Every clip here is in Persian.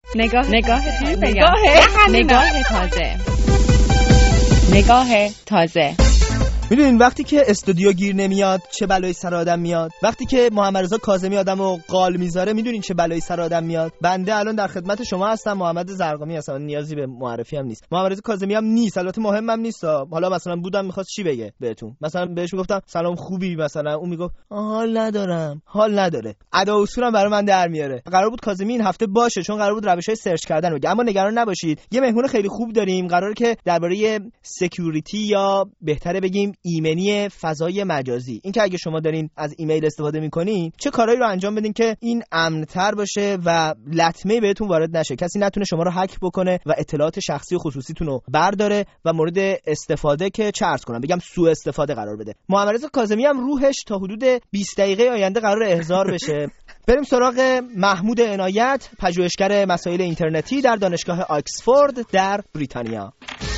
نگاه تازه. میدونین وقتی که استودیو گیر نمیاد چه بلایی سر آدم میاد؟ وقتی که محمد رضا کاظمی آدمو قال میذاره میدونین چه بلایی سر آدم میاد؟ بنده الان در خدمت شما هستم، محمد زرقامی هستم، نیازی به معرفی هم نیست. محمد رضا کاظمی هم نیست، البته مهمم نیست. حالا مثلا بودم میخواست چی بگه بهتون، مثلا بهش میگفتم سلام خوبی، مثلا اون میگفت حال ندارم، حال نداره. ادا اصولم برای من در میاره. قرار بود کاظمی این هفته باشه چون قرار بود روش‌های سرچ کردن بگه، اما نگران نباشید، یه مهمون خیلی خوب داریم. قراره که درباره سکیوریتی یا بهتره بگیم ایمنی فضای مجازی، اینکه اگه شما دارین از ایمیل استفاده میکنین چه کارهایی رو انجام بدین که این امن‌تر باشه و لطمه بهتون وارد نشه، کسی نتونه شما رو هک بکنه و اطلاعات شخصی و خصوصیتون رو برداره و مورد استفاده که چه عرض کنم بگم سوء استفاده قرار بده. محمد رضا کاظمی هم روحش تا حدود 20 دقیقه آینده قرار احضار بشه. بریم سراغ محمود عنایت، پژوهشگر مسائل اینترنتی در دانشگاه آکسفورد در بریتانیا.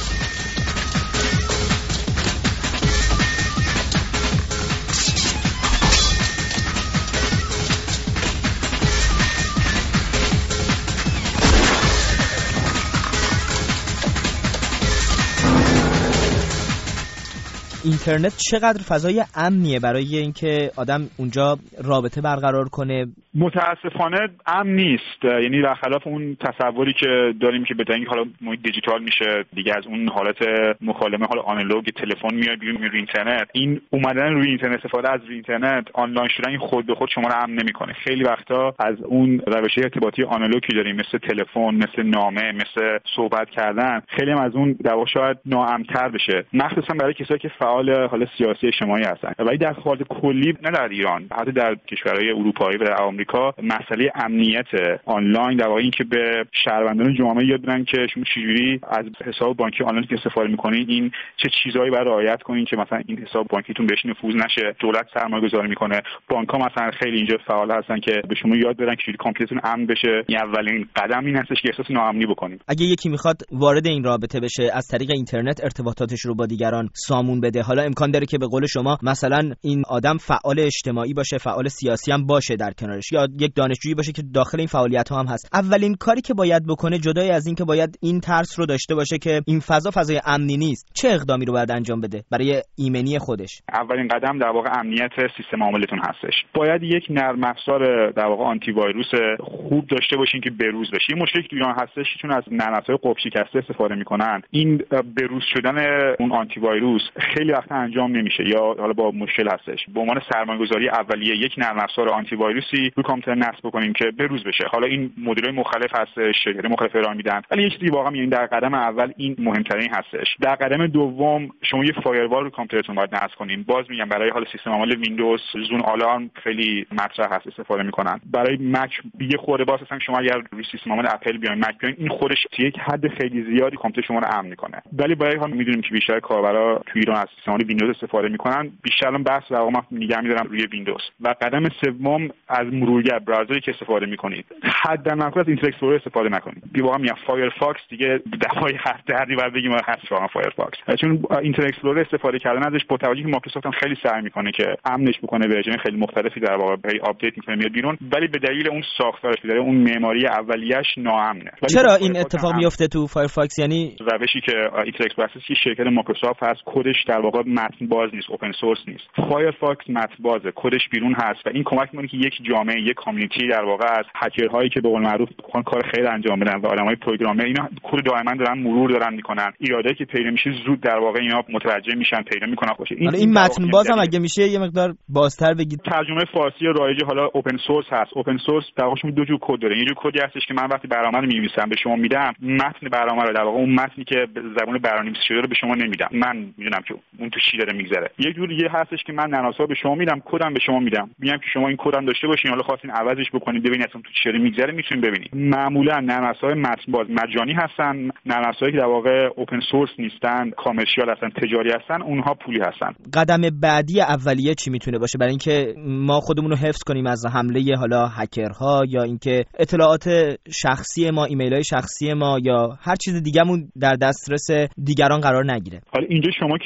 اینترنت چقدر فضای امنیه برای اینکه آدم اونجا رابطه برقرار کنه؟ متاسفانه امن نیست. یعنی برخلاف اون تصوری که داریم که بدونیم حالا محیط دیجیتال میشه دیگه، از اون حالت مکالمه حالا آنالوگ تلفن میاد بیرون روی اینترنت، این اومدن روی اینترنت، استفاده از اینترنت، آنلاین شدن، این خود به خود شما رو امن نمیکنه. خیلی وقتا از اون روش ارتباطی آنالوگی داریم مثل تلفن، مثل نامه، مثل صحبت کردن، خیلی هم از اون در واقع شاید ناامن‌تر بشه، مخصوصا برای کسایی که فعال حالا سیاسی اجتماعی هستن. ولی در حالت کلی نه در ایران، حتی در کشورهای اروپایی و در آمریکا، مسئله امنیت آنلاین در واقع این که به شهروندان جامعه یاد بدن که شما چجوری از حساب بانکی آنلاین که استفاده می‌کنید این چه چیزهایی باید رعایت کنین که مثلا این حساب بانکیتون بهش نفوذ نشه. دولت سرمایه‌گذاری میکنه، بانک‌ها مثلا خیلی اینجا فعال هستن که به شما یاد بدن که چجوری کامپیوترتون امن بشه. این اولین قدم این هستش که احساس ناامنی بکنید. اگه یکی میخواد وارد این رابطه بشه، از طریق اینترنت ارتباطاتش رو با دیگران سامون بده، حالا امکان داره که به قول شما مثلا این آدم فعال اجتماعی باشه، فعال سیاسی هم باشه در کنارش، یا یک دانشجویی باشه که داخل این فعالیت‌ها هم هست. اولین کاری که باید بکنه، جدای از این که باید این ترس رو داشته باشه که این فضای امنی نیست، چه اقدامی رو باید انجام بده برای ایمنی خودش؟ اولین قدم در واقع امنیت سیستم عاملتون هستش. باید یک نرم افزار در واقع آنتی ویروس خوب داشته باشین که بروز بشه. این مشکلی که ایران هستش چون از نرم افزار قفل شکسته استفاده میکنن، این بروز شدن اون آنتی ویروس خیلی وقتا انجام نمیشه یا حالا با مشکل هستش. به عنوان سرمایه‌گذاری اولیه یک نرم افزار آنتی ویروسی روی کامپیوتر نصب بکنیم که بروز بشه. حالا این مدل‌های مختلف هستش، شرکت مختلف ارائه میدن، ولی یک چیزی واقعا یعنی در قدم اول این مهمترین هستش. در قدم دوم شما یه فایروال رو کامپیوترتون باید نصب کنین. باز میگم برای حالا سیستم عامل ویندوز زون آلارم خیلی مطرح هست، استفاده میکنن. برای مک یه خورده باز مثلا شما اگر روی سیستم عامل اپل بیاین مک بیاین، این خودش یک حد خیلی زیادی کامپیوتر شما رو امن میکنه. ولی برای هم میدونیم که بیشتر کاربرا تو ایران از سیستم عامل ویندوز استفاده میکنن. بیشتر الان بحث در واقع نگه می‌دارم روی ویندوز. و قدم سوم از مرورگر براوزری که استفاده میکنید حداقل از اینترنت اکسپلورر استفاده نکنید. واقعا میگم فایرفاکس دیگه دفعه هر دردی بعد بگیم هست واقعا فایرفاکس، چون اینترنت اکسپلورر استفاده کردن ازش با توجه که مایکروسافت هم خیلی سعی میکنه که امنش بکنه، ورژن خیلی مختلفی در واقع به آپدیت میکنه میاد بیرون، ولی به دلیل اون ساختارش، به دلیل اون معماری اولیه‌اش ناامنه. چرا این اتفاق میفته تو فایرفاکس؟ یعنی روشی که اینترنت اکسپلورر که شرکت مایکروسافت هست، کدش در واقع متن باز نیست، اوپن سورس نیست. فایرفاکس متن بازه، کدش بیرون هست و این کمک میکنه که یک جامعه، یک کامیونیتی در واقع از هکرهایی که به قول معروف بخوان کار خیر انجام بدن و آدمای پروگرامر اینا کد دائما دارن مرور دارن میکنن، ایرادایی که پیدا میشه زود در واقع اینا متوجه میشن، پیدا میکنن باشه. این متن باز هم اگه میشه یه مقدار بازتر بگید. ترجمه فارسی رایج حالا اوپن سورس هست. اوپن سورس در واقع دو جور کد داره. یه جور کدی هستش که من وقتی برنامه رو می‌نویسم به شما میدم، متن برنامه رو در واقع اون متنی که به زبان برنامه‌نویسی شده رو به شما نمیدم، من میدونم که اون تو چی داره میگذره. یه جور دیگه هستش که من نرم افزار به شما میدم، کدم به شما میدم، میگم که شما این کدم داشته باشین، حالا خواستین عوضش بکنید ببینید اصلا تو چی داره میگذره، میتونید ببینید. معمولا نرم افزار متن باز مجانی هستن، نرم افزاری که در واقع اوپن سورس نیستن، کامرشیال هستن، تجاری هستن، اونها پولی هستن. قدم بعدی اولیه چی میتونه باشه برای اینکه ما خودمون رو حفظ کنیم از حمله حالا هکرها یا اینکه اطلاعات شخصی ما، ایمیل‌های شخصی ما یا هر چیز دیگه‌مون در دسترس دیگران قرار نگیره؟ حالا اینجا شما که میایین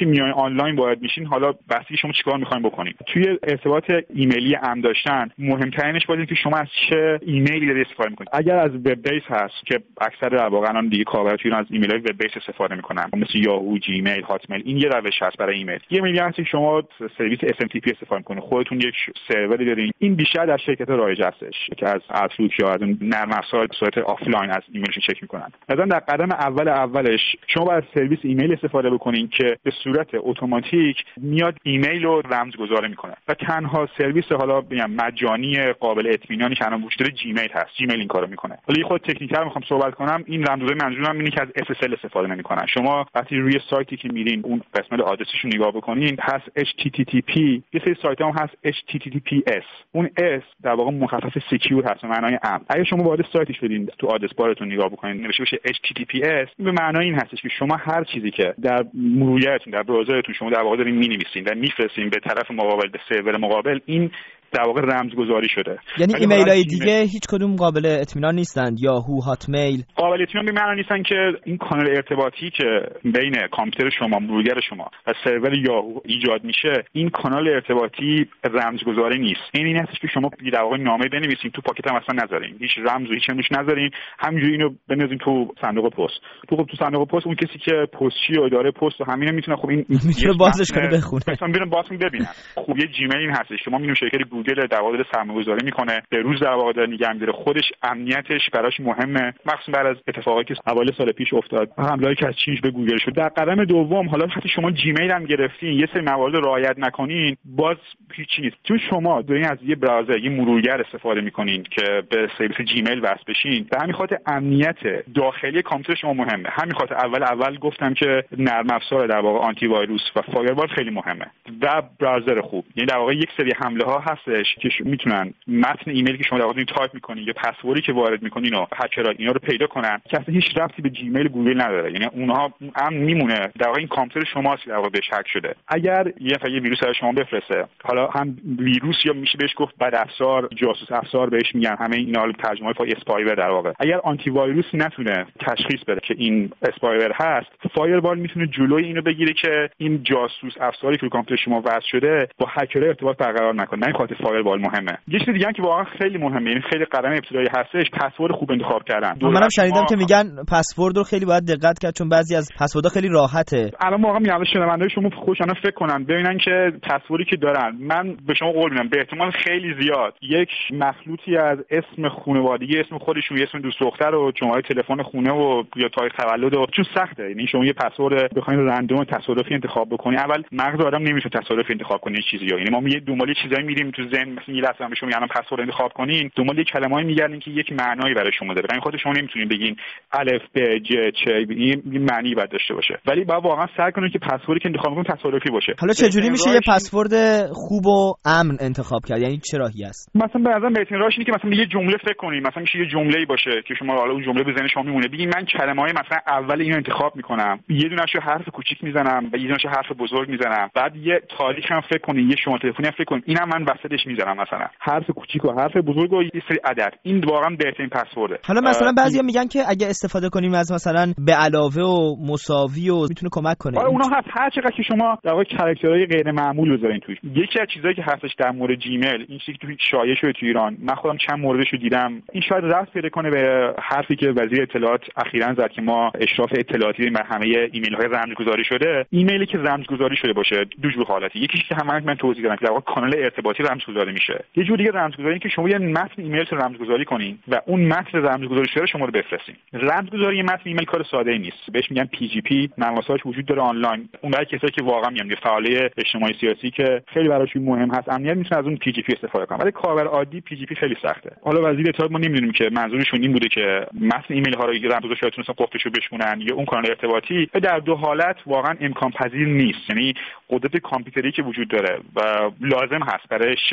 آنلاین وارد میشین، حالا بحثی شما چیکار می‌خواید بکنید. توی ارتباط ایمیلی امن داشتن مهمترینش باید که شما از چه ایمیلی دارید استفاده می‌کنید. اگر از وب بیس هست که اکثر در واقع الان دیگه کاربرا توی از ایمیل‌های وب بیس استفاده می‌کنن، مثل یاهو، جیمیل، هاتمیل، این یه روش هست برای ایمیل. یه ایمیلی هست که شما سرویس SMTP استفاده می‌کنید، خودتون یک سروری دارین. این بیشتر در شرکت‌ها رایج هستش که از آوتلوک یا از نرم افزار به صورت آفلاین از ایمیلشون چک می‌کنن. مثلا در قدم اولش شما باید سرویس ایمیل استفاده بکنین که به صورت اتوماتیک میاد ایمیل رو رمزگذاری میکنه و تنها سرویس حالا بگم مجانی قابل اطمینانی که الان وجود داره جیمیل هست. جیمیل این کارو میکنه. حالا یه خود تکنیک‌تر میخوام صحبت کنم. این رمزگذاری منظورم اینه که از SSL استفاده نمیکنن. شما وقتی روی سایتی که میرین اون قسمت آدرسش رو نگاه بکنین هست HTTP، یه سری سایت‌ها هم هست HTTPS. اون S در واقع مخفف سکیور هست به معنای امن. اگه شما وارد سایتش بدین تو آدرس بارتون نگاه بکنین نوشته بشه HTTPS، به معنای این هستش که شما هر چیزی که در مرورگرتون در براوزرتون شما در واقع دارین می‌نویسین و می‌فرستین به طرف مقابل، به سرور مقابل، این در واقع رمزگذاری شده. یعنی ایمیل‌های دیگه هیچ کدوم قابل اطمینان نیستند؟ یاهو، هاتمیل قابل اطمینان به معنی نیستن که این کانال ارتباطی که بین کامپیوتر شما، مرورگر شما و سرور یاهو ایجاد میشه، این کانال ارتباطی رمزگذاری نیست. این هستش که شما در واقع نامه بنویسین تو پاکت هم اصلا نذارین، هیچ رمز و هیچ چیزی نذارین، همینجوری اینو بنویسین تو صندوق پست. تو صندوق پست اون کسی که پستچی و اداره پست و همینا میتونه خب این میتونه بازش کنه بخونه. مثلا بریم بازش ببینن. خب یه جیمیل این هستش شما میبینید شرکت گوگل در واقع سرمایه‌گذاری میکنه، به روز در واقع داره نگه می‌داره، خودش امنیتش براش مهمه، مخصوصا بعد از اتفاقاتی که اوایل سال پیش افتاد، حمله‌ای که از چین به گوگل شد. در قدم دوم حالا وقتی شما جیمیل هم گرفتین یه سری موارد رعایت نکنین باز هیچ نیست. چون شما دارین از یه براوزر، یه مرورگر استفاده میکنین که به سرویس جیمیل وصل بشین، به همین خاطر امنیت داخلی کامپیوتر شما مهمه. همین خاطر اول گفتم که نرم افزار در واقع آنتی ویروس و فایروال خیلی مهمه و براوزر خوب. یعنی در واقع یک سری حمله ها هستش که میتونن متن ایمیلی که شما در واقع تایپ میکنین یا پسوردی که وارد میکنین و هکرها اینا رو پیدا کنن که اصلا هیچ ربطی به جیمیل گوگل نداره. یعنی اونها امن میمونه، در واقع این کامپیوتر شماست در واقع بهش هک شده. اگر یه ویروس برای شما بفرسته، حالا هم ویروس یا میشه بهش گفت بد افزار، جاسوس افزار بهش میگن، همه اینا ترجمه های اسپایور در واقع. اگر آنتی ویروس نتونه تشخیص بده که این اسپایور هست، فایروال میتونه جلوی اینو بگیره که این جاسوس افزاری که کامپیوتر شما وصل شده با هکرها ارتباط برقرار نکنه. این خاطر فایروال مهمه. یه چیز دیگه هم که واقعا خیلی مهمه، یعنی خیلی قدم ابتدایی هستش، پسورد خوب انتخاب کردن. منم شنیدم که میگن پسورد رو خیلی باید دقت کرد چون بعضی از پسوردها خیلی راحته. الان واقعا میاد شنونده‌های شما خوشانه فکر کنن ببینن که پسوردی که دارن، من به شما قول میدم به احتمال خیلی زیاد یک مخلوطی از اسم خانوادگی، اسم خودشون، اسم دوست دختر و شماره تلفن خونه و یا تاریخ تولد و چون سخته. یعنی شما یه پسورد بخواید رندوم تصادفی انتخاب بکنی، اول مغز آدم نمیشه تصادفی انتخاب کنه چیزی. یعنی ما یه دنبال چیزایی میریم تو ذهن، مثلا یه لحظه به شما میگن پسورد انتخاب کنین، دنبال کلمه‌ای میگردین که یک معنایی برای شما داره. یعنی خودت شما نمیتونین بگین الف ب ج چ این معنی باید داشته باشه، ولی باید واقعا سعی کنید که پسوردی که انتخاب کنید تصادفی باشه. حالا چه جوری میشه یه پسورد خوب و امن انتخاب کرد؟ یعنی چه راهی است؟ مثلا به نظر بهترین راهش اینه که مثلا یه جمله فکر کنید، مثلا میشه یه جمله‌ای باشه که شما حالا اون جمله به ذهن شما میمونه، بگین من کلمه‌های مثلا اول اینو انتخاب میکنم، یه دونهشو حرف کوچیک میزنم و یه دونهشو حرف بزرگ میزنم، بعد یه تاریخ هم فکر کنید، یه شماره تلفنی هم فکر کنید، اینم من وسطش میذارم، مثلا حرف کوچیک و حرف بزرگ و یه سری عدد. این واقعا بهترین پسورده. حالا مثلا بعضیا میگن که اگه استفاده کنیم از مثلا به علاوه و مساوی و میتونه کمک کنه. آره اونها هست، هر چقدر که شما در واقع کاراکترهای غیر معمول بذارین توش. یکی از چیزایی که هستش در مورد جیمیل، این چیزی که توی شایعه شده تو ایران، من خودم چند موردشو دیدم، این شاید ربط پیدا کنه به حرفی که وزیر اطلاعات اخیراً زد که ما اشراف اطلاعاتی بر همه ایمیل‌های رمزگذاری شده. ایمیلی که رمزگذاری شده باشه دو جور حالتی، یکیش که همون من توضیح دادم که در واقع کانال ارتباطی رمزگذاری میشه. یه جور دیگه رمزگذاری که شما یه متن ایمیل رو رمزگذاری کنین و اون متن رمزگذاری شده شما رو بفرستین. رمزگذاری متن ایمیل کار ساده‌ای نیست، بهش میگن PGP، نرم‌افزارش وجود داره آنلاین. اون برای کسایی که واقعا میگم فعالای اجتماعی سیاسی که خیلی براشون مهم هست امنیت، میتونن از اون PGP استفاده کنن، ولی کاربر عادی PGP خیلی سخته. حالا وزیر اطلاعات ما نمیدونیم که منظورشون این بوده که متن ایمیل ها رو رمزگذاری شده تونستن قفلشو بشکنن یا اون کانال ارتباطی. در دو حالت واقعا امکان پذیر نیست. یعنی قدرت کامپیوتری که وجود داره و لازم هست برای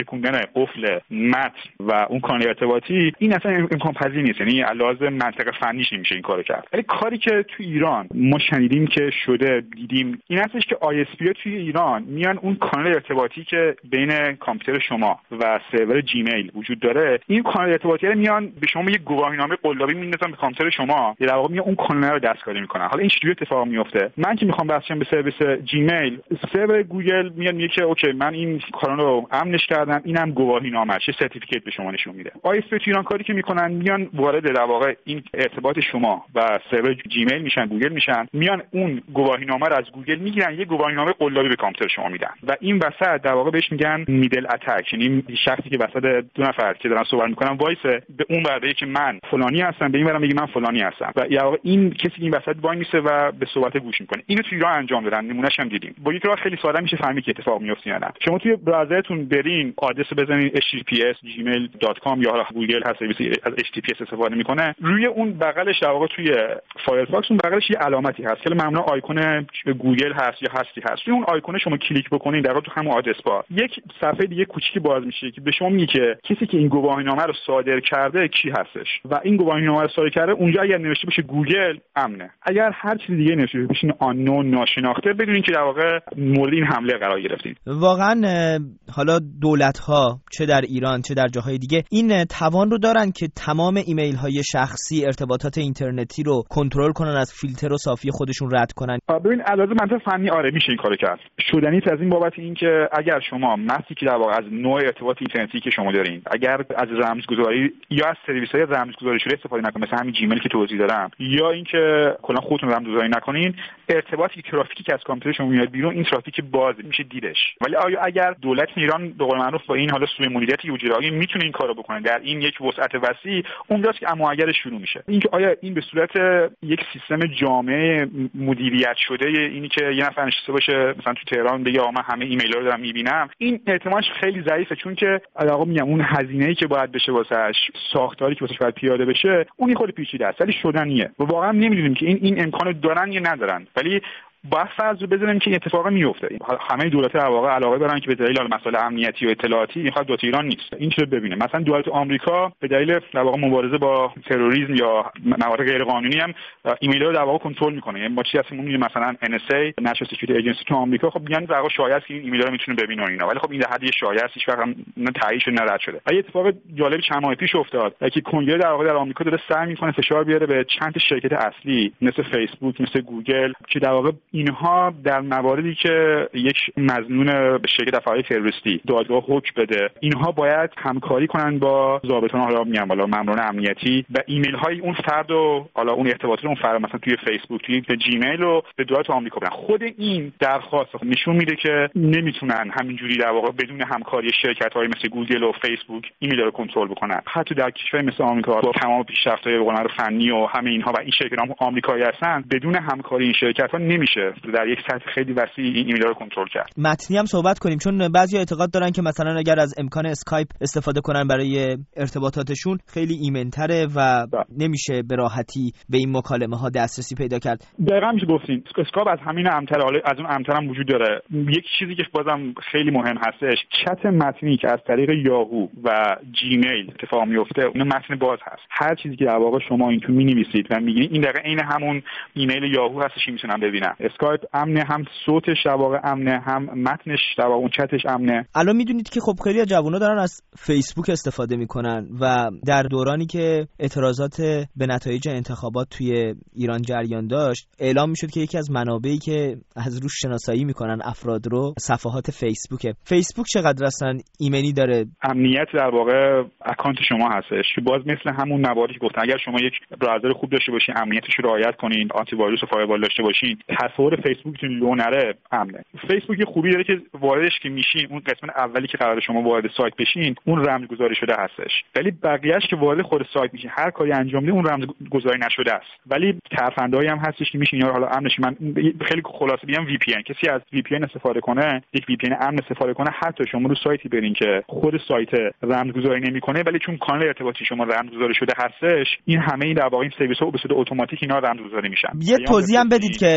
شکوندن قفل متن و اون کانال ارتباطی این اصلا امکان پذیر نیست، یعنی علاوه منطق فنیش نمیشه این کارو کرد. ولی کاری که تو ایران ما شنیدیم که شده دیدیم این هستش که ISP توی ایران میان اون کانال ارتباطی که بین کامپیوتر شما و سرور جیمیل وجود داره، این کانال ارتباطی رو میان به شما یه گواهینامه قلابی میندازن به کامپیوتر شما، در واقع میان اون کانال رو دستکاری میکنن. حالا این چجوری اتفاق میفته؟ من که میخوام بسشم به سرویس جیمیل، سرور گوگل میاد میگه که اوکی من این کانال رو امنش کردم، اینم گواهینامه‌اش، سرتیفیکیت به شما نشون میده. ISP تو ایران کاری که میکنن میان وارد در واقع این ارتباط شما و سرور جیمیل میشن، گوگل میشن، میان اون گواهینامه رو از گوگل میگیرن، یه گواهینامه قلابی به کامپیوتر شما میدن و این وسط در واقع بهش میگن میدل اتک، یعنی شخصی که وسط دو نفر که دارن صحبت میکنن وایسه به اون ور که من فلانی هستم، به این ورم میگه من فلانی هستم و در واقع این کسی که این وسط وای میسه و به صحبت گوش میکنه. اینو تو ایران انجام دادن، نمونهش هم دیدیم. با یک راه خیلی ساده میشه فهمید که اتفاق میفته یا نه. شما توی براوزرتون برین آدرس بزنید https gmail.com یا گوگل هست سرویس از https استفاده میکنه، روی اون بغلش در واقع توی فایرفاکس اون بغلش یه علامتی هست که معمولا آیکون گوگل هست یا هستی هست. روی اون آیکون شما کلیک بکنید در واقع تو همون آدرس بار یک صفحه دیگه کوچیکی باز میشه که به شما میگه که کسی که این گواهینامه رو صادر کرده کی هستش و این گواهینامه رو صادر کرده اونجا اگر نوشته باشه گوگل امنه، اگر هر چیز دیگه نوشته باشه آنون ناشناخته بدونین که در واقع مورد این حمله قرار گرفتید. واقعا حالا دولت‌ها چه در ایران چه در جاهای دیگه این توان رو دارن که تمام ایمیل های شخصی، ارتباطات اینترنتی رو کنترل کنن، از فیلتر و صافی خودشون رد کنن. ببین علاوه منطق فنی آره میشه این کارو کرد. شدنیت از این بابت این که اگر شما متنی که در واقع از نوع ارتباط اینترنتی که شما دارین، اگر از رمزگذاری یا از سرویس‌های رمزگذاری شده استفاده نکنید، مثلا همین جیمیل که توضیح دادم، یا اینکه کلا خودتون رمزگذاری نکنین، ارتباطی ترافیکی که از کامپیوتر شما میاد بیرون این ترافیک باز میشه دیدش. ولی آیا اگر دولت ایران به قول معروف با این حالا سوء مدیریتی وجود داره میتونه این کارو بکنه در این یک وسعت وسیع، اونجاست که اما اگر شروع میشه اینکه آیا این به صورت یک سیستم جامع مدیریت شده، اینی که یه نفر نشسته باشه مثلا تو تهران بگه آقا من همه ایمیل‌ها رو دارم میبینم، این احتمالش خیلی ضعیفه، چون که علاوه میگم اون هزینه‌ای که باید بشه واسش، ساختاری که واسش باید پیاده بشه، اون خیلی پیچیده است ولی شدنیه و واقعا نمیدونیم که این امکانو دارن یا ندارن، ولی با فرض رو بزنیم که این اتفاق میفته. همه دولت‌ها در واقع علاقه دارن که به دلیل مسائل امنیتی و اطلاعاتی این خاطر دولت ایران نیست. این چه ببینه مثلا دولت آمریکا به دلیل در واقع مبارزه با تروریسم یا موارد غیر قانونی هم ایمیل‌ها رو در واقع کنترل میکنه. یعنی ما چیزی هستیم می‌بینیم مثلا NSA National Security Agency تو آمریکا خب میگن در واقع شایعه است که این ایمیل‌ها رو میتونه ببینه و اینا، ولی خب این در حد شایعه است، هیچ وقت هم تایید شده نه رد شده. یه اتفاق جالب چند ماه پیش افتاد که کنگره در واقع در آمریکا داره سعی میکنه فشار بیاره به چند تا شرکت اصلی مثل فیسبوک، مثل گوگل که در واقع اینها در مواردی که یک مظنون به شکل دفاعی تروریستی دادگاه حکم بده، اینها باید همکاری کنن با ضابطان، حالا میگم بالا ماموران امنیتی و ایمیل های اون فرد و حالا اون ارتباطات اون فرد مثلا توی فیسبوک، توی جیمیل رو به دولت آمریکا بدن. خود این درخواست نشون میده که نمیتونن همینجوری در واقع بدون همکاری شرکت‌های مثل گوگل و فیسبوک ایمیل رو کنترل بکنن. حتی در کشور مثل آمریکا با تمام پیشرفت‌های قانون فنی و همه اینها و این شرکت‌ها آمریکایی هستن، بدون همکاری این شرکت‌ها نمیشه در یک سطح خیلی وسیع این ایمیل‌ها رو کنترل کرد. متنی هم صحبت کنیم، چون بعضی اعتقاد دارن که مثلا اگر از امکان اسکایپ استفاده کنن برای ارتباطاتشون خیلی ایمن‌تره و نمیشه به راحتی به این مکالمه‌ها دسترسی پیدا کرد. دقیقاً میشه گفتین اسکایپ از همین امتر، حالا از اون امتر هم وجود داره. یک چیزی که بازم خیلی مهم هستش، چت متنی که از طریق یاهو و جیمیل اتفاق میفته اون متن باز هست. هر چیزی که در واقع شما این تو می‌نویسید و می‌گین این دقیقاً عین همون ایمیل یاهو هستش، میتونم ببینم. اسکایپ امنه، هم صوتش در واقع امنه، هم متنش در واقع اون چتش امنه. الان میدونید که خب خیلی از جوونا دارن از فیسبوک استفاده میکنن و در دورانی که اعتراضات به نتایج انتخابات توی ایران جریان داشت، اعلام میشد که یکی از منابعی که از روش شناسایی میکنن افراد رو صفحات فیسبوکه. فیسبوک چقدر اصلا ایمنی داره؟ امنیت در واقع اکانت شما هستش که باز مثل همون مواردی که گفتم، اگر شما یک براوزر خوب داشته باشین، امنیتش رو رعایت کنین، آنتی ویروس و فایروال داشته باشین، تصور فیسبوکتون لو نره، امنه. فیسبوک یه خوبی داره که واردش که میشین، اون قسمت اولی که قرار شما وارد سایت بشین اون رمزگذاری شده هستش، ولی بقیه‌اش که وارد خود سایت میشین هر کاری انجام بدین اون رمزگذاری نشده است. ولی ترفندهایی هم هستش که میشین یا حالا امنش. من خیلی خلاصه بگم وی پی ان، کسی از وی پی ان استفاده کنه، یک وی پی ان امن استفاده کنه، حتی شما رو سایتی برین که خود سایت رمزگذاری نمیکنه ولی چون کانال ارتباطی شما رمزگذاری شده هستش، این همه این در واقع این سرویس‌ها به صورت اتوماتیک اینا رمزگذاری میشن. یه توضیح هم بدید که وی پی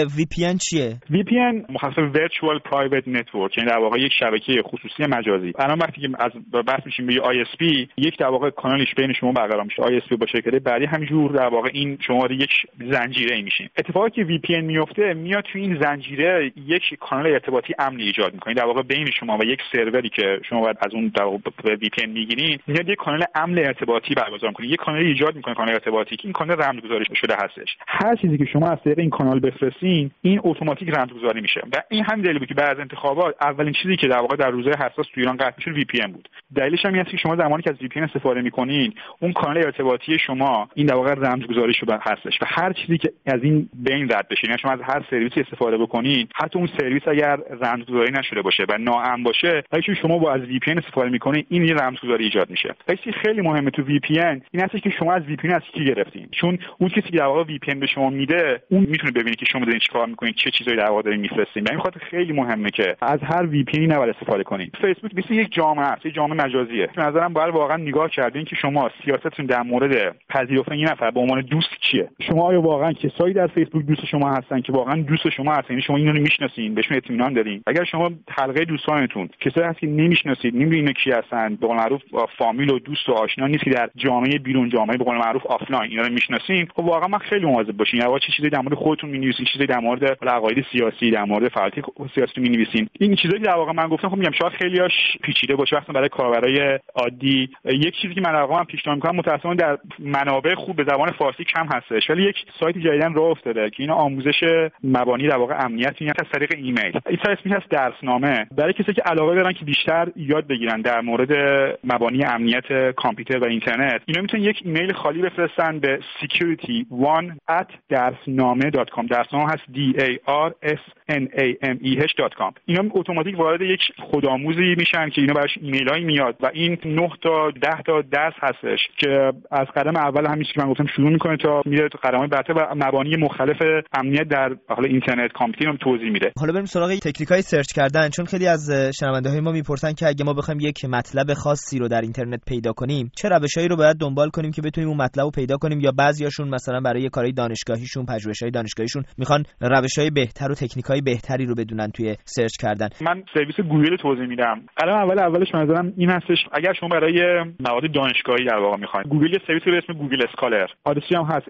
VPN چیه؟ VPN مخفف Virtual Private Network، یعنی در واقع یک شبکه خصوصی مجازی. الان وقتی که از بحث میشیم به ISP، یک در واقع کانالش بین شما برقرار میشه، ISP با شرکت بعدی، همینجور در واقع این شما یک زنجیره میشین. اتفاقی که VPN میفته، میاد توی این زنجیره یک کانال ارتباطی امن ایجاد میکنه، در واقع بین شما و یک سروری که شما باید از اون در واقع VPN میگیرین، میاد یک کانال امن ارتباطی برگزار میکنه، یک کانال ایجاد میکنه، کانال ارتباطی که این کانال رمزگذاری شده هستش. هر چیزی که شما از طریق این کانال بفرستین، این اتوماتیک رمزگذاری میشه. و این هم دلیلی بود که بعد از انتخابات اولین چیزی که در واقع در روزهای حساس تو ایران قطع میشه VPN بود. دلیلش هم این است که شما زمانی که از VPN استفاده میکنین، اون کانال ارتباطی شما این در واقع رمزگذاری شده هستش و هر چیزی که از این بین رد بشه، یعنی شما از هر سرویسی استفاده بکنین، حتی اون سرویس اگر رمزگذاری نشده باشه و ناامن باشه، ولی شما با از VPN استفاده میکنین، این یه رمزگذاری ایجاد میشه. چیزی خیلی مهمه تو VPN این هستش که شما از VPN از کی گرفتین، چون اون کسی که در واقع VPN به شما میده، اون میتونه ببینه که شما دارین چیکار میکنین، چه چیزایی در واقع دارین میفرستین. به همین خاطر خیلی مهمه که از هر VPN نباید استفاده کنین. فیسبوک مثل یک جامعه است، یک جامعه مجازیه. به نظرم باید واقعا نگاه کردین که شما سیاستتون در مورد پذیرفتن یه نفر به عنوان دوست چیه. شما آیا واقعا کسایی در فیسبوک دوست شما هستن که واقعا دوست شما هستن، یعنی شما اینا رو میشناسین، بهشون اطمینان دارین؟ اگر شما حلقه دوستانتون کسایی هست که نمیشناسید، نمیدونید کی هستن، به قول معروف فامیل و دوست و آشنا نیست که در جامعه بیرون جامعه به قول معروف آفلاین اینا رو میشناسین، خب واقعا من خیلی مواظب باشین. یا چه چیزی در مورد خودتون می‌نویسین، چیزی در مورد عقاید سیاسی، در مورد فعالیت سیاسی می‌نویسین. این چیزایی که در واقع من گفتم، خب میگم شاید خیلیاش پیچیده باشه مثلا برای کاربرای عادی. یک چیزی که من واقعا پیشنهاد می‌کنم، متأسفانه در منابع خوب به زبان فارسی کم هستش، ولی یک سایت جدیدن راه افتاده که اینا آموزش مبانی در واقع امنیت میاد از طریق ایمیل. این سایت اسمش هست درسنامه. برای کسایی که علاقه دارن که بیشتر یاد بگیرن در مورد مبانی امنیت کامپیوتر و اینترنت، اینا میتونن یک ایمیل خالی بفرستن به security1@darsname.com. درسنامه هست DARSNAMEH.com. اینا اتوماتیک وارد یک خودآموزی میشن که اینا براش ایمیلایی میاد و این 9 تا 10 تا درس هستش که از قدم اول همین که من گفتم شروع میکنه تا میره تا قدم‌های بعدتر و مبانی مختلف امنیت در حال اینترنت کامپیوتر رو توضیح میده. حالا بریم سراغ تکنیک‌های سرچ کردن، چون خیلی از شنونده‌های ما میپرسن که اگه ما بخوایم یک مطلب خاصی رو در اینترنت پیدا کنیم، چه روشایی رو باید دنبال کنیم که بتونیم اون مطلب رو پیدا کنیم، یا بعضیاشون مثلا برای کارهای دانشگاهیشون، پژوهش‌های دانشگاهیشون میخوان روش‌های بهتر و تکنیک‌های بهتری رو بدونن توی سرچ کردن. من سرویس گوگل توضیح میدم. قدم اولش به نظرم این هستش، اگر شما برای مواد دانشگاهی در واقع میخواید، گوگل یه سرویسی به اسم گوگل اسکالر، آدرسی هم هست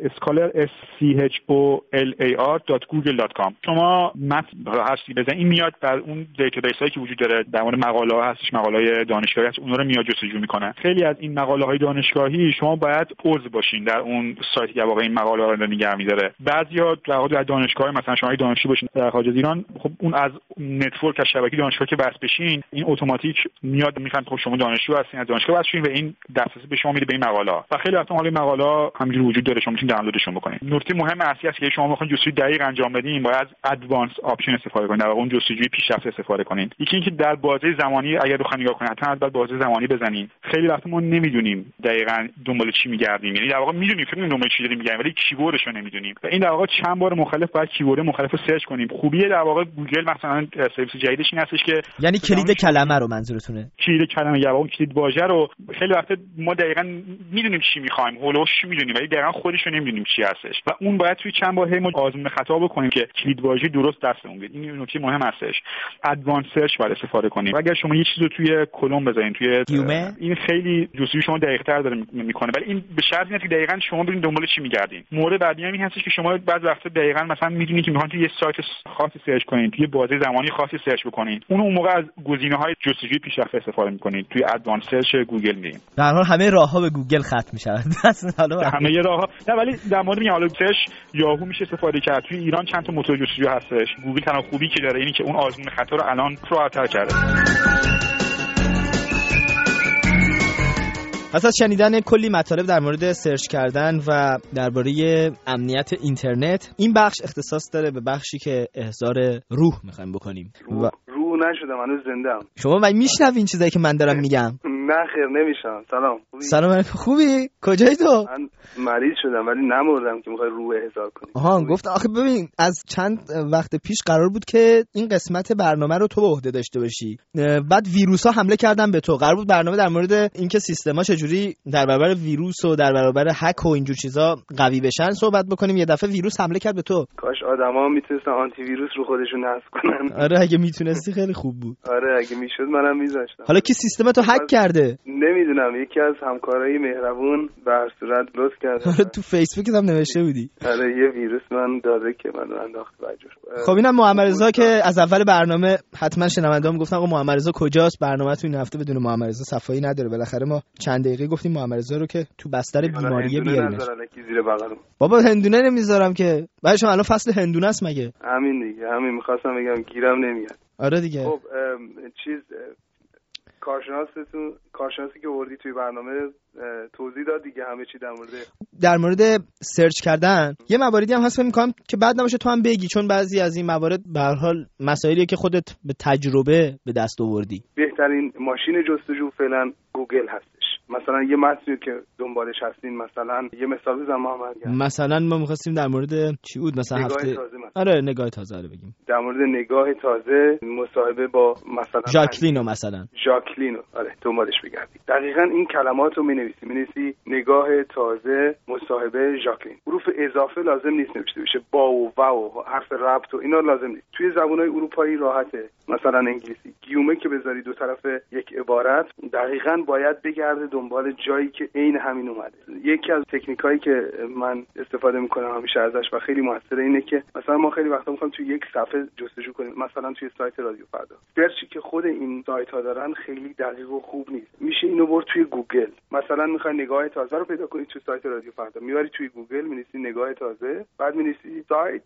scholar.google.com. شما متن هستی بزنید، این میاد در اون دیتابیس هایی که وجود داره در مورد مقاله ها هستش، مقاله دانشگاهی هست، اونها رو میاد جستجو میکنه. خیلی از این مقاله های دانشگاهی شما باید عضو باشین در اون سایتی که واقعا این مقاله ها رو نگه می‌داره. بعضیا در دانشگاه مثلا شما دانشجو باشین در خارج از ایران، خب اون از نتورک از شبکه دانشگاه که وصل بشین، این اتوماتیک میاد میفهمه خب شما دانشجو هستین، از دانشگاه وصل شین و این دسترسی به شما میده به این مقاله ها. و خیلی وقتا حالا این مقاله ها همینجوری وجود داره، شما میتونید دانلودشون بکنید. نکته مهم اصلی است که شما میخواین جستجوی دقیق انجام بدین، باید ادوانس آپشن استفاده کنید، در واقع اون جستجوی پیشرفته استفاده کنید. یکی اینکه در بازه زمانی اگر بخواید نگاه کنید، حتما باید بازه زمانی بزنید. خیلی وقتا ما نمیدونیم دقیقاً دنبال چی میگردیم، یعنی در واقع میدونیم فکر دنبال چی داریم میگردیم ولی کیوردش رو نمیدونیم. و این در واقع چند بار مختلف باید کیورد مختلف رو سرچ کنیم. خوبیه در واقع گوگل مثلا سرویس جدیدش این هستش که یعنی کلید کلمه رو منظورتونه، کلید کلمه یا اون کلید واژه رو خیلی وقتا ما دقیقاً میدونیم چی میخوایم، هولوش میدونیم ولی دقیقاً خودش رو نمیدونیم چی هستش و اون باید توی چند بار ما آزمون خطا بکنیم که کلید واژه درست دستمون بیاد. این نکته مهم هستش. ادوانس سرچ باید استفاده کنیم. و اگر شما یه چیزی رو توی کلم بزنید توی این خیلی جستجوی شما دقیق‌تر داره میکنه، ولی این به شرطی است که دقیقاً شما ببینید دنبال چی میگردین. مورد بعدی هم این هستش که شما بعضی وقتا دقیقاً مثلا میدونید که میخواین توی یه سایت خاصی سرچ کنین، توی بازه زمانی خاصی سرچ بکنین، اون موقع از گزینه‌های جستجوی پیشرفته استفاده میکنید. توی ادوانس سرچ گوگل میریم. در حال همه راه‌ها به گوگل ختم میشود. همه راه‌ها نه، ولی در مورد این حالا سرچ یاهو میشه استفاده کرد. توی ایران چند تا موتور جستجو هستش. گوگل تنها خوبی که داره اینه که اون آزمون خطا رو الان راحت‌تر کرده. پس از شنیدن کلی مطالب در مورد سرچ کردن و درباره امنیت اینترنت، این بخش اختصاص داره به بخشی که احضار روح می‌خوایم بکنیم. روح نشدم، هنوز زنده‌ام. شما من میشنوین چیزایی که من دارم میگم؟ نه خیر نمیشم. سلام. سلام علیکم. خوبی؟ کجایی تو؟ من مریض شدم ولی نمردم که میخوای روح احضار کنی. گفت آخه ببین از چند وقت پیش قرار بود که این قسمت برنامه رو تو به عهده داشته باشی، بعد ویروسا حمله کردن به تو. قرار بود برنامه در مورد اینکه سیستما چجوری در برابر ویروس و در برابر هک و اینجور چیزا قوی بشن صحبت بکنیم. یه دفعه ویروس حمله کرد به تو. کاش آدما میتونستن آنتی ویروس رو خودشون نصب کنن. آره اگه میتونستی خیلی خوب بود. آره اگه میشد منم میذاشتم. حالا کی سیستمتو هک کرده؟ نمیدونم، یکی از همکارای مهربون به هر صورت لطف کرده. آره تو فیسبوک هم نوشته بودی. آره یه ویروس من داده که منو انداخت بجور. خب اینم محمد رضا که از اول برنامه حتما شنونده‌ها گفتن آقا محمد رضا کجاست؟ برنامه‌تون این هفته بدون محمد رضا صفایی نداره. بالاخره ما چند دقیقه گفتیم محمد رضا رو که تو بستر بیماری بیاریم. بابا هندونه نمیذارم که. بعدش الان فصل هندونه است مگه؟ همین دیگه، همین می‌خواستم بگم گیرم نمیاد. آره دیگه. خب کارشناسی که آوردی توی برنامه توضیح داد دیگه همه چی در مورد سرچ کردن. یه مواردی هم هست می‌کنم که بعد نباشه تو هم بگی، چون بعضی از این موارد به هر حال مسائلیه که خودت به تجربه به دست آوردی. بهترین ماشین جستجو فعلا گوگل هستش. مثلا یه متنی که دنبالش هستین، مثلا یه مثال بزنم محمد. مثلا ما می‌خواستیم در مورد چی بود؟ مثلا هفته آره نگاه تازه رو بگیم. در مورد نگاه تازه مصاحبه با مثلا ژاکلینو آره دنبالش بگردید. دقیقاً این کلمات رو می‌نویسی نگاه تازه مصاحبه ژاکلین. حروف اضافه لازم نیست نوشته بشه، با و حرف ربط و اینا لازم نیست. توی زبان‌های اروپایی راحته. مثلا انگلیسی گیومه که بذاری دو طرف یک عبارت دقیقاً باید بگرده دنبال جایی که عین همین اومده. یکی از تکنیکایی که من استفاده میکنم همیشه ازش و خیلی موثره اینه که مثلا ما خیلی وقتا میخوایم توی یک صفحه جستجو کنیم، مثلا توی سایت رادیو فردا، سرچی که خود این سایت ها دارن خیلی دقیق و خوب نیست، میشه اینو برد توی گوگل. مثلا میخوای نگاه تازه رو پیدا کنی توی سایت رادیو فردا، میبری توی گوگل مینویسی نگاه تازه، بعد مینویسی سایت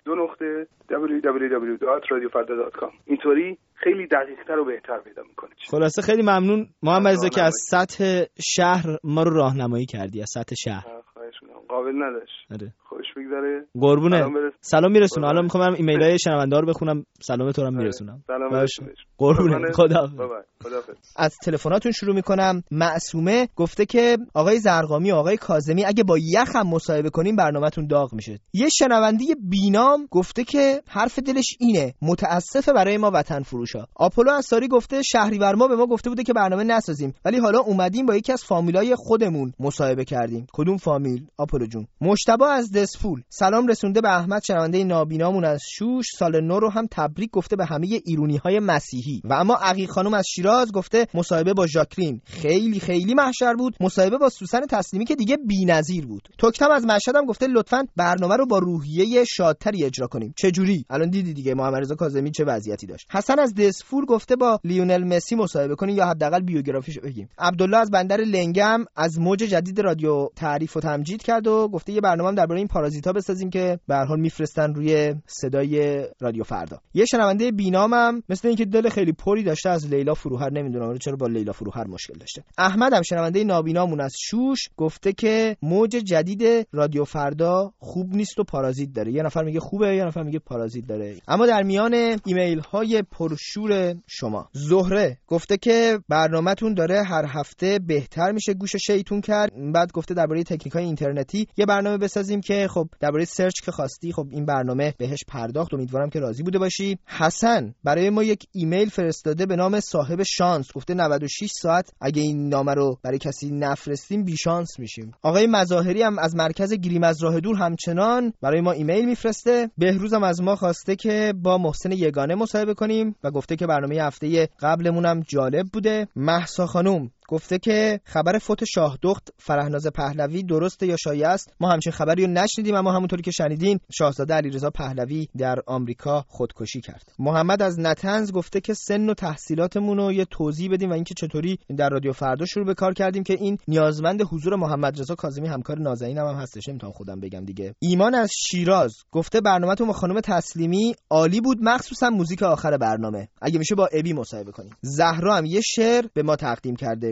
www.radiofarda.com. اینطوری خیلی دقیق‌تر و بهتر پیدا می‌کنه. خلاصه خیلی ممنون محمد رضا که از سطح شهر ما رو راهنمایی کردی. از سطح شهر خواهش می‌کنم. قابل نداشت. آره. خوش بگذره. قربونه. سلام میرسونم. حالا می‌خوام ایمیل‌های شنونده‌ها رو بخونم. سلام تو رو میرسونم. سلام. قربونه. خدا. خداحافظ. از تلفناتون شروع می‌کنم. معصومه گفته که آقای زرقامی و آقای کاظمی اگه با یخ هم مصاحبه کنیم برنامه‌تون داغ میشه. یه شنونده بینام گفته که حرف دلش اینه، متاسفه برای ما وطن فروشا. آپولو انصاری گفته شهریور ما به ما گفته بوده که برنامه نسازیم، ولی حالا اومدیم با یکی از فامیلای خودمون مصاحبه کردیم. کدوم فامیل آپولو جون؟ مجتبی از دسفول سلام رسونده به احمد شنونده نابینامون از شوش، سال نو رو هم تبریک گفته به همه ایرونی‌های مسیحی. و اما عقیق خانم از شیراز گفته مصاحبه با ژاکلین خیلی خیلی محشر بود، مصاحبه با سوسن تسلیمی که دیگه بی‌نظیر بود. توکتم از مشهد هم گفته لطفاً برنامه رو با روحیه شادتری اجرا کنیم. چه جوری؟ الان دیدی دیگه محمد رضا کاظمی چه وضعیتی داشت. حسن از دسفور گفته با لیونل مسی مصاحبه کنیم یا حداقل بیوگرافیشو بگیم. عبدالله از بندر لنگم از موج جدید رادیو تعریف و تمجید کرد و گفته یه برنامه‌ام درباره این پارازیتا بسازیم که به هر حال میفرستن روی صدای رادیو فردا. یه شنونده بینامم مثل اینکه دل خیلی پری داشته از لیلا فروهر، نمیدونم چرا با لیلا فروهر مشکل داشته. احمد هم شنونده نابینامون از شوش گفته که موج جدید رادیو فردا خوب نیست و پارازیت داره. یه نفر میگه خوبه، یه نفر میگه پارازیت داره. اما در میان ایمیل های پرشور شما زهره گفته که برنامه‌تون داره هر هفته بهتر میشه، گوش شیطون کرد. بعد گفته درباره تکنیک‌های اینترنتی یه برنامه بسازیم که خب درباره سرچ که خواستی خب این برنامه بهش پرداخت، امیدوارم که راضی بوده باشی. حسن برای ما یک ایمیل فرستاده به نام صاحب شانس، گفته 96 ساعت اگه این نامه رو برای کسی نفرستیم بی شانس میشیم. آقای مظاهری هم از مرکز گریم از راه دور همچنان برای ما ایمیل میفرسته. بهروز هم از ما خواسته که با محسن یگانه مصاحبه کنیم و گفته که برنامه هفته قبلمون هم جالب بوده. مهسا خانم گفته که خبر فوت شاه دخت فرهناز پهلوی درسته یا شایعه است؟ ما همچین خبری رو نشنیدیم، اما همونطوری که شنیدین شاهزاده علیرضا پهلوی در آمریکا خودکشی کرد. محمد از نتنز گفته که سن و تحصیلاتمون رو یه توضیح بدیم و اینکه چطوری در رادیو فردا شروع به کار کردیم که این نیازمند حضور محمد رضا کاظمی همکار نازنینم هم هستش، نمیتونم خودم بگم دیگه. ایمان از شیراز گفته برنامه‌تون با خانم تسلیمی عالی بود، مخصوصا موزیک آخر برنامه، اگه میشه با ابی مصاحبه کنیم. زهرا هم یه شعر به ما تقدیم کرده،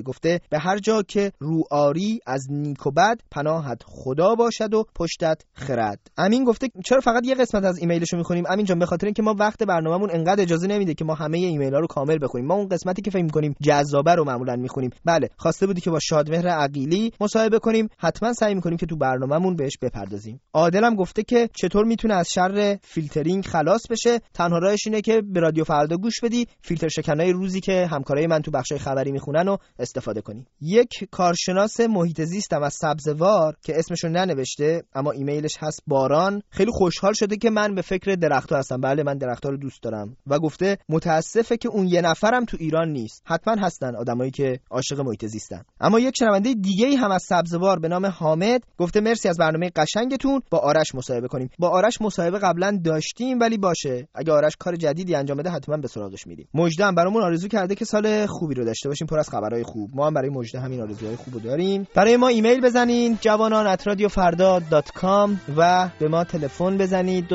گفته به هر جا که رو آری از نیک و بد، پناهت خدا باشد و پشتت خرد. امین گفته چرا فقط یه قسمت از ایمیلشو میخونیم؟ امین جان به خاطر اینکه ما وقت برنامه‌مون انقدر اجازه نمیده که ما همه ایمیل‌ها رو کامل بخونیم. ما اون قسمتی که فکر می‌کنیم جذابه رو معمولا میخونیم. بله، خواسته بودی که با شادمهر عقیلی مصاحبه کنیم، حتما سعی می‌کنیم که تو برنامه‌مون بهش بپردازیم. عادلم گفته که چطور میتونه از شر فیلترینگ خلاص بشه. تنها راهش اینه که به رادیو فردا گوش بدی، فیلتر شکنای روزی که همکارای من تو بخشای خبری میخونن و استفاده کنی. یک کارشناس محیط زیستم از سبزوار که اسمشو ننوشته اما ایمیلش هست باران، خیلی خوشحال شده که من به فکر درخت‌ها هستم. بله، من درخت‌ها رو دوست دارم و گفته متاسفه که اون یه نفرم تو ایران نیست. حتما هستن آدمایی که عاشق محیط زیستن. اما یک شنونده دیگه‌ای هم از سبزوار به نام حامد گفته مرسی از برنامه قشنگتون، با آرش مصاحبه کنیم. با آرش مصاحبه قبلا داشتیم ولی باشه، اگه آرش کار جدیدی انجام بده حتما به سراغش میریم. مجدم برامون آرزو کرده که سال خوبی رو داشته باشیم، پر از خبرهای خوب. ما هم برای مجده همین آرزوهای خوبو داریم. برای ما ایمیل بزنین javanan@radiofarda.com و به ما تلفن بزنید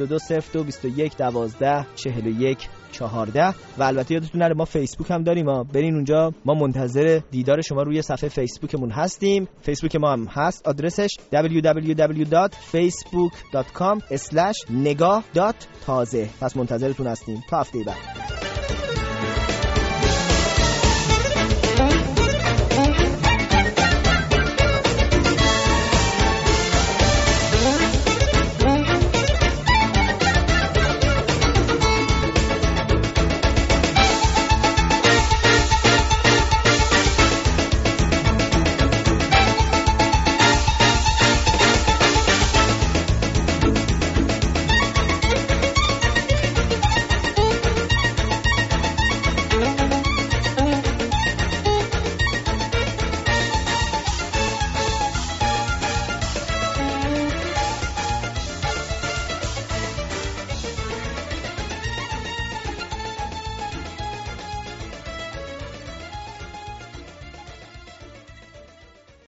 20420221124114 و البته یادتون نره ما فیسبوک هم داریم، برین اونجا، ما منتظر دیدار شما روی صفحه فیسبوکمون هستیم. فیسبوک ما هم هست، آدرسش www.facebook.com/negah.taze. پس منتظرتون هستیم تا هفته بعد.